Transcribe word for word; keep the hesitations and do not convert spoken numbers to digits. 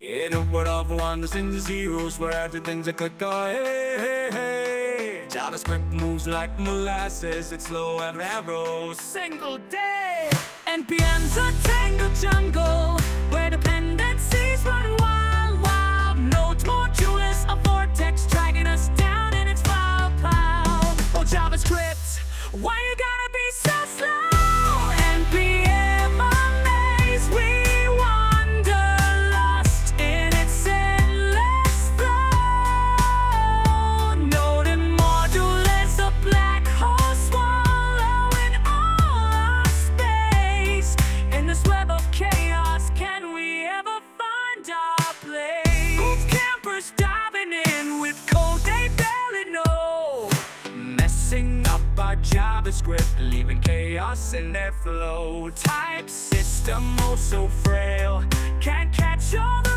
In a world of ones and zeros where everything's a click, oh, hey, hey, hey. JavaScript moves like molasses, it's slow and arrows. Single day. N P M's a tangled jungle where dependencies run wild, wild. Node modules, a vortex dragging us down in its file pile. Oh, JavaScript, why you gotta be so slow? N P M amaze, we wander lost in its endless flow. Node and module is a black hole swallowing all our space. In this web of chaos, can we ever find our place? Boot campers diving in with code they barely know, messing up our JavaScript, leaving chaos in their flow. Type system oh so frail, can't catch all the